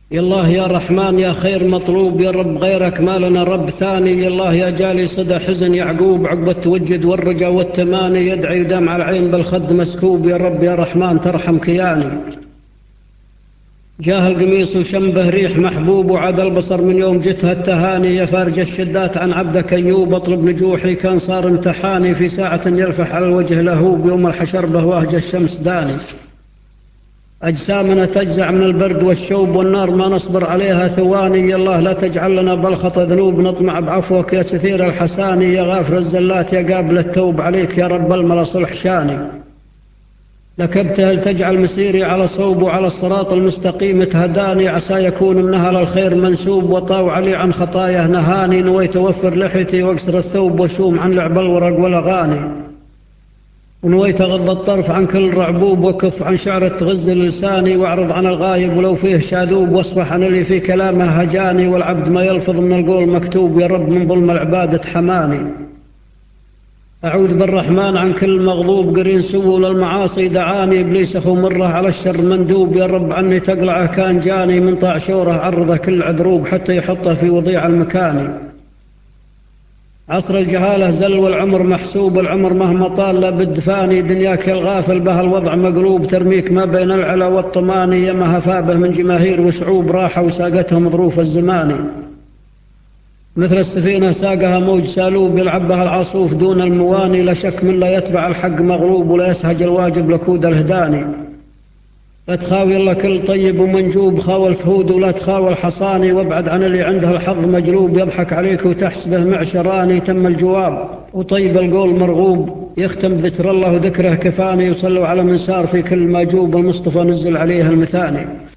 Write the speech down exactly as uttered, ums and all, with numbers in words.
يا الله يا رحمن يا خير مطلوب، يا رب غيرك ما لنا رب ثاني. يا الله يا جالي صدى حزن يعقوب، عقب التوجد والرجا والتماني، يدعي ودمع العين بالخد مسكوب. يا رب يا رحمن ترحم كياني. جاه القميص وشنبه ريح محبوب، وعاد البصر من يوم جتها التهاني. يا فارج الشدات عن عبدك أيوب، اطلب نجوحي كان صار امتحاني. في ساعة يلفح على الوجه لهوب، يوم الحشر به واهج الشمس داني. أجسامنا تجزع من البرد والشوب، والنار ما نصبر عليها ثواني. يا الله لا تجعل لنا بلخط ذنوب، نطمع بعفوك يا كثير الحساني. يا غافر الزلات يا قابل التوب، عليك يا رب الملا صلح شاني. لك ابتهل تجعل مسيري على صوب، وعلى الصراط المستقيم تهداني. عسى يكون من أهل الخير منسوب، وطاو علي عن خطاياه نهاني. نويت أوفر لحيتي واقصر الثوب، وشوم عن لعب الورق والأغاني. ونويت أغض الطرف عن كل رعبوب، وكف عن شعر تغز لساني. واعرض عن الغايب ولو فيه شاذوب، واصبح عن اللي في كلامه هجاني. والعبد ما يلفظ من القول مكتوب، يا رب من ظلم العبادة حماني. أعوذ بالرحمن عن كل مغضوب، قرين سبل المعاصي دعاني. إبليس أخو مره على الشر مندوب، يا رب عني تقلعه كان جاني. من طاع شوره عرضه كل عدروب، حتى يحطه في وضيع المكاني. عصر الجهالة زل والعمر محسوب، العمر مهما طال لابد فاني. دنياك يا الغافل بها الوضع مقلوب، ترميك ما بين العلا والطماني. يا ما هفابه من جماهير وشعوب، راحة وساقتهم ظروف الزماني. مثل السفينة ساقها موج سالوب، يلعب بها العاصوف دون المواني. لا شك من لا يتبع الحق مغلوب، ولا يسهج الواجب لكود الهداني. لا تخاوي الله كل طيب ومنجوب، خاوى الفهود ولا تخاوى الحصاني. وابعد عن اللي عنده الحظ مجلوب، يضحك عليك وتحسبه معشراني. تم الجواب وطيب القول مرغوب، يختم بذكر الله وذكره كفاني. وصلوا على من سار في كل ماجوب، المصطفى نزل عليه المثاني.